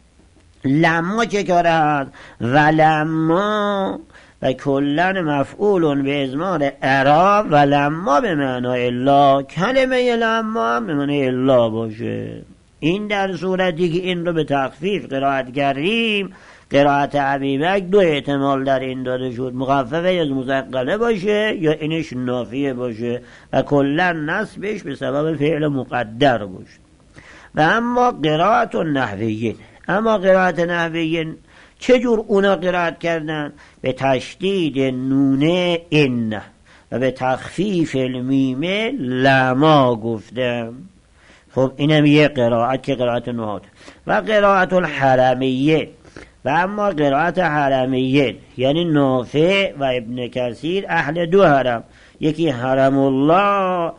لما چه کاره هست؟ و لما و کلن مفعول به ازمار ارا، و لما به معنای الا، کلمه لما به معنای الا باشه. این در صورتی که این رو به تخفیف قرائت کردیم. قرائت ابی بکر دو احتمال در این داده شد، مخففه از مثقله باشه یا اینش نافیه باشه و کلن نصبش به سبب فعل مقدر باشه. و اما قرائت نحویین، اما قرائت نحویین چجور اونا قرائت کردن؟ به تشدید نون این و به تخفیف المیم لما گفتم. خب اینم یه قرائت که قرائت نهاد. و قرائت الحرمیه، و اما قرائت حرمیه یعنی نافع و ابن کثیر اهل دو حرم، یکی حرم الله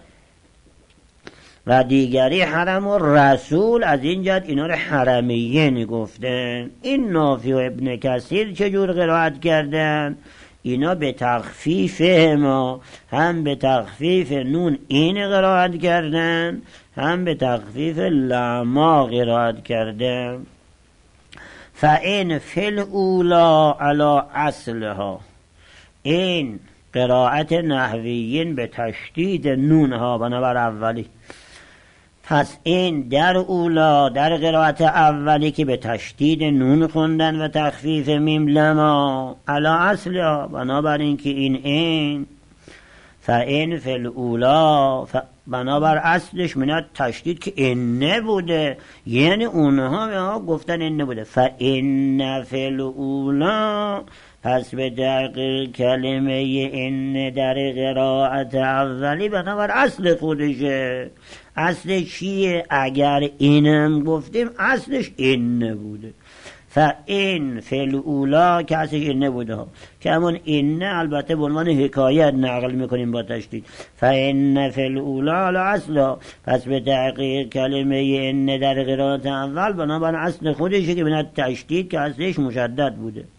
و دیگری حرم الرسول، از این جهت اینا رو حرمیین گفتن. این نافع و ابن کثیر چجور قرائت کردن؟ اینا به تخفیف ما، هم به تخفیف نون این قرائت کردن، هم به تخفیف لما قرائت کردن. فإن فی الاولی علی اصلها، این قرائت نحویین به تشدید نونها بنابر اولی، پس این در اولا در قرائت اولی که به تشدید نون خوندن و تخفیف میم لما علی اصلها بنابر این که این فإن فی الاولا بنابر اصلش منات تشدید که این بوده، یعنی اونها گفتن این بوده. فإن فی الاولا، پس به دقیق کلمه این در قرائت اولی بنابر اصل خودشه. اصل چیه؟ اگر اینم گفتیم اصلش این بوده. فإن فی الاولی که اصلش این بوده که همون این البته به عنوان حکایت نقل میکنیم با تشدید. فإن فی الاولی علی اصلها، پس به تحقیق کلمه این در قرائت اول بنابر اصل خودشه که بنابر تشدید که اصلش مشدد بوده.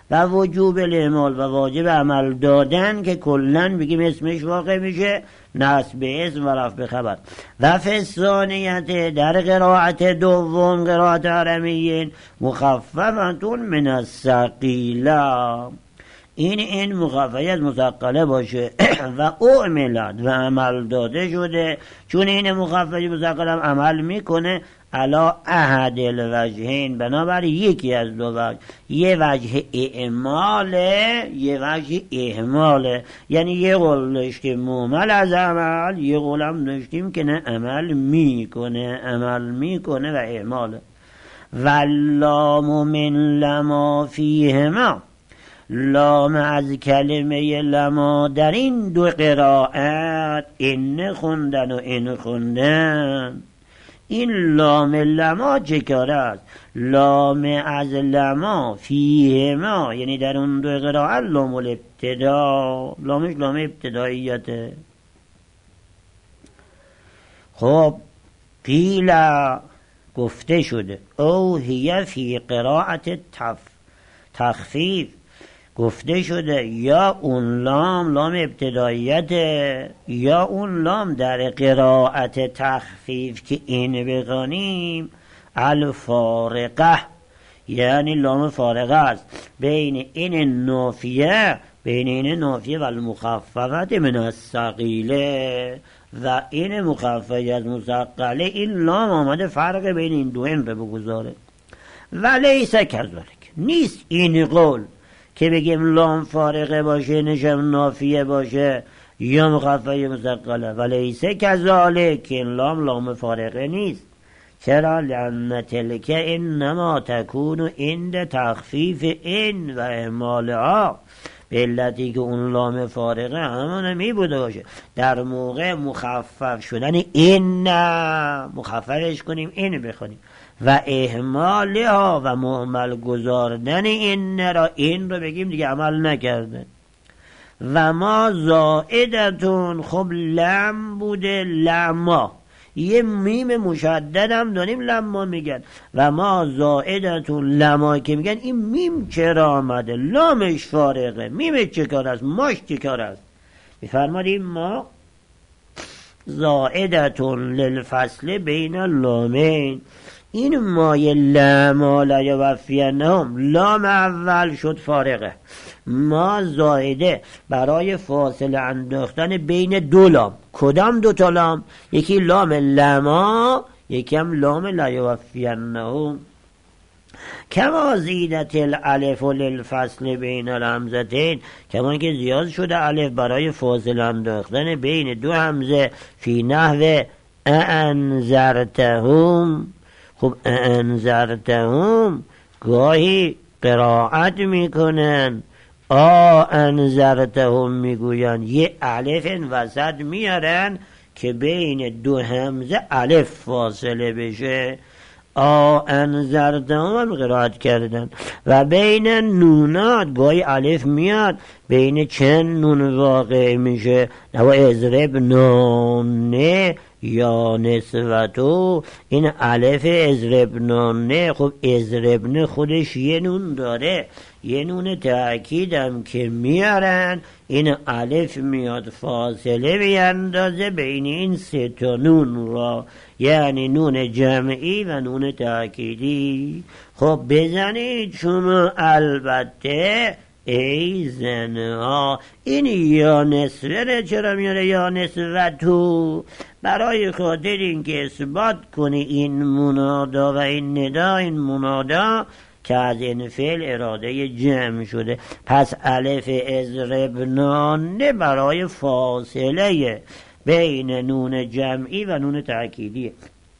و وجوب الاعمال و واجب عمل دادن که کلن بگیم اسمش واقع میشه نصب به اسم و رفع به خبر. و فثانیت در قرائت دوم قرائت حرمیین مخففتون من الثقیلا، این مخففی از مثقله باشه و اعملت و عمل داده شده، چون این مخففی مثقله عمل میکنه علا احد الوجهین، بنابر یکی از دو وجه، یه وجه اعماله یه وجه اهماله، یعنی یه قول داشتیم مومل از عمل، یه قول هم داشتیم که نه عمل میکنه و اعماله. واللام من لما فیهما، لام از کلمه لما در این دو قرائت، این خوندن و این خوندن. این لام لما چه کار است؟ لام از لما فیهما، یعنی در اون دو قرائت لام الابتدا، لامش لام ابتداییته. خب قیل گفته شده او هی فی قرائت تخفیف، گفته شده یا اون لام ابتداییته یا اون لام در قرائت تخفیف که این بخوانیم الفارقه، یعنی لام فارقه است بین این نافیه و المخففت من الثقیله، و این مخففه از مثقله، این لام آمده فرق بین این دو این رو بگذاره. ولیس کذالک، نیست این قول که بگیم لام فارقه باشه نشم نافیه باشه یا مخففه مثقله، ولیس کذالک، این لام فارقه نیست. چرا؟ لأن تلک انما تکون عند تخفیف این و اهمالها، به علتی که اون لام فارقه همون می بوده باشه در موقع مخفف شدن این، مخففش کنیم این بخونیم، و اهمالها و معمل گذاردن این رو بگیم دیگه عمل نکرده. و ما زائدتون، خب لم بوده، لما یه میم مشدد هم داریم لما میگن، و ما زائدتون لما که میگن این میم چرا آمده؟ لامش فارقه، میمش چه کار است؟ ماش چه کار است؟ میفرماییم ما زائدتون للفصل بین اللامین، این مای لما لا یوفینهم، لام اول شد فارقه، ما زائده برای فاصله انداختن بین دو لام. کدام دو تا لام؟ یکی لام لما، یکی هم لام لا یوفینهم. کما زیدت الالف للفصل بین الهمزتین، کما که زیاد شده الف برای فاصله انداختن بین دو همزه، فی نحو انذرتهم. خب انذرتهم گاهی قرائت میکنن انذرتهم میگوین، یه الف وسط میارن که بین دو همزه الف فاصله بشه، انذرتهم هم قرائت کردن. و بین نونات گاهی الف میاد بین چند نون واقع میشه، و اضرب نانه یا نسوتو، این الف اضربنانه، خب اضربنه خودش یه نون داره، یه نون تأکیدم که میارن، این الف میاد فاصله بیندازه بین این سه تا نون را، یعنی نون جمعی و نون تأکیدی. خب بزنید شما البته ای زنها، این یا نسوه چرا میاره یا نسوتو؟ برای خاطر اینکه اثبات کنی این منادا و این ندا، این منادا که از این فعل اراده جمع شده، پس الف اضربنانه برای فاصله بین نون جمعی و نون تأکیدیه.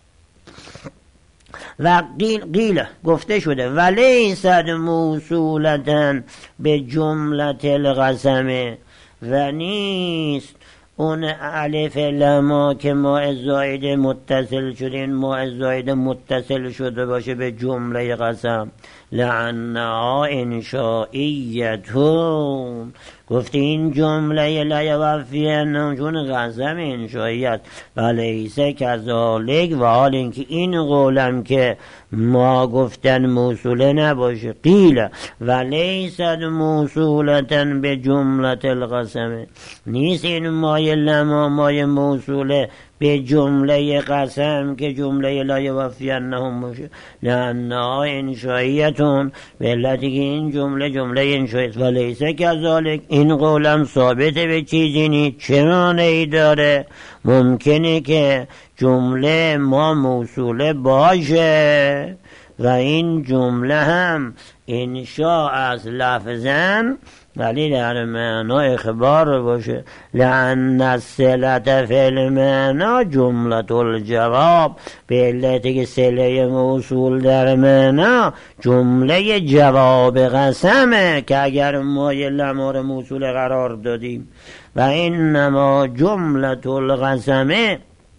و قیل گفته شده ولیست موصولتن به جملت القسمه، و نیست اون الف لما که ما زائده متصل شده، این ما زائده متصل شده باشه به جمله قسم، لعنها انشائیتون، گفتی این جمله لیوفینهم چون قسم انشایی است و لیسه کذالک، و حال اینکه این قولم که ما گفتن موصوله نباشه، قیل و لیست موصولتن به جملت القسم، نیست این مای لما مای موصوله به جمله قسم که جمله لیوفینهم باشه، لانها انشائیتون، به علتی که این جمله انشائیت، و لیسه کذالک این قولم ثابته به چیزی نیست. چه معنی داره؟ ممکنه که جمله ما موصوله باشه و این جمله هم انشاء از لفظن ولی در معنا اخبار باشه، لأن الصلة فی المعنا جملة الجواب، به علتی که صله موصول در معنا جمله جواب قسمه که اگر ما یه لمار موصول قرار دادیم، و انما جملة القسمه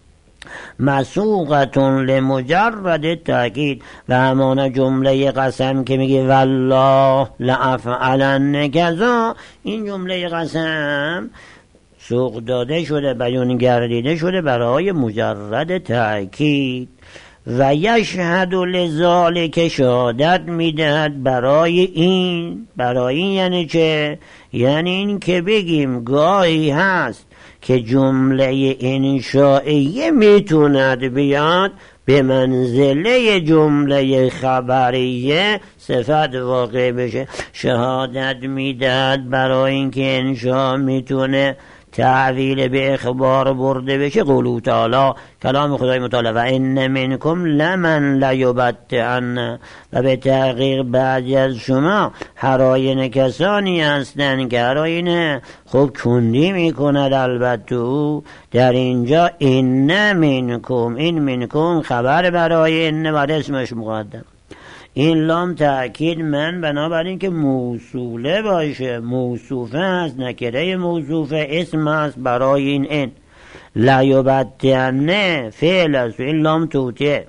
مسوقتون لمجرد تأکید، و همانا جمله قسم که میگه والله لأفعلن کذا، این جمله قسم سوق داده شده، بیان گردیده شده برای مجرد تأکید. و یشهد لذالک شهادت میدهد برای این یعنی چه؟ یعنی این که بگیم گاهی هست که جمله انشائیه میتوند بیاد به منزله جمله خبریه صفت واقع بشه. شهادت میدهد برای اینکه انشاء میتونه تعویل به اخبار برده بشه. قوله تعالی، کلام خدای متعالی، و ان منکم لمن لیبطئن، و به تحقیق بعضی از شما هراین کسانی هستند که هراین خوب کندی میکند. البته او در اینجا ان منکم، این منکم خبر برای ان و اسمش مقدم، این لام تأکید من بنابراین که موصوله باشه، موصوفه است، نکره موصوفه اسم است برای این ان. لیبطئن فعل است، این لام توتیه،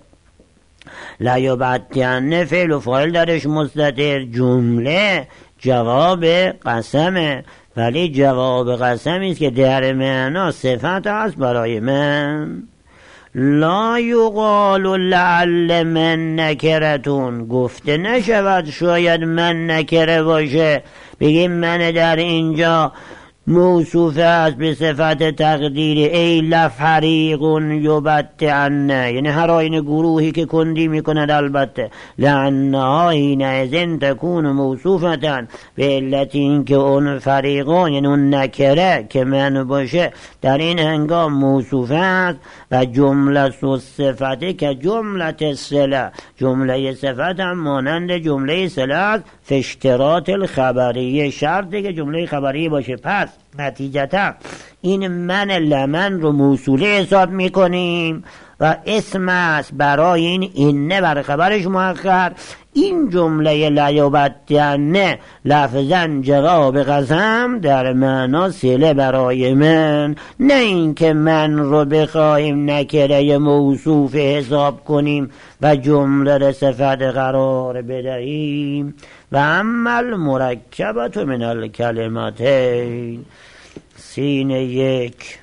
لیبطئن فعل و فاعل درش مستتر، جمله جواب قسمه، ولی جواب قسمی است که در معنا صفت است برای من. لا یقال لعل من نکرتون، گفته نشود شاید من نکره باشه، بگیم من در اینجا موصوفه است به صفت تقدیری، ای لفریقون یبطئن، یعنی هر آین گروهی که کندی میکند. البته لانها حینئذ تکون موصوفتن، به علت این که اون فریقون یعنی اون نکره که من باشه در این هنگام موصوفه است، و جمله صفته که جمله صله، جمله صفت هم مانند جمله صله است، فاشتراط الخبریه، شرطی که جمله خبریه باشه. پس نتیجتا این من لمن رو موصوله حساب میکنیم و اسم است برای این اینه بر خبرش مؤخر. این جمله لیبطئن لفظاً جواب قسم، در معنا صله برای من، نه این که من رو بخواهیم نکره موصوف حساب کنیم و جمله را صفت قرار بدهیم. و اما المرکبت من الکلمتین، سینه یک،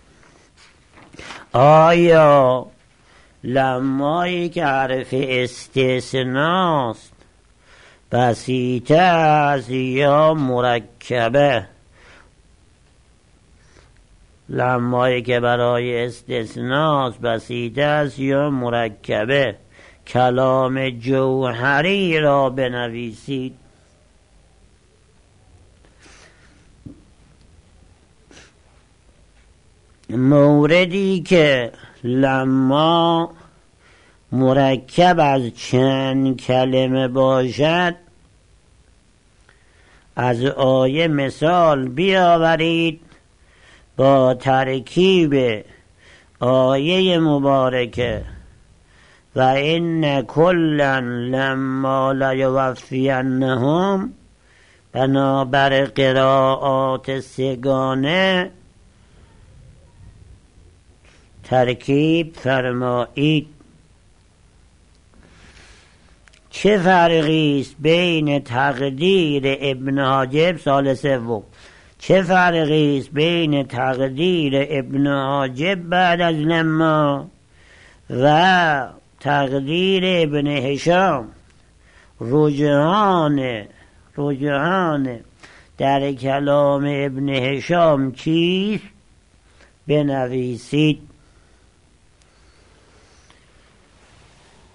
آیا لمایی که حرف استثناست بسیطه است یا مرکبه؟ لمایی که برای استثناست بسیطه است یا مرکبه؟ کلام جوهری را بنویسید. موردی که لما مرکب از چند کلمه باشد از آیه مثال بیاورید با ترکیب آیه مبارکه و ان کلا لما لیوفینهم، بنابر قرائات سگانه ترکیب فرمایید. چه فرقی است بین تقدیر ابن حاجب سال سوم، چه فرقی است بین تقدیر ابن حاجب بعد از لما و تقدیر ابن هشام؟ رجحان در کلام ابن هشام چیست؟ بنویسید.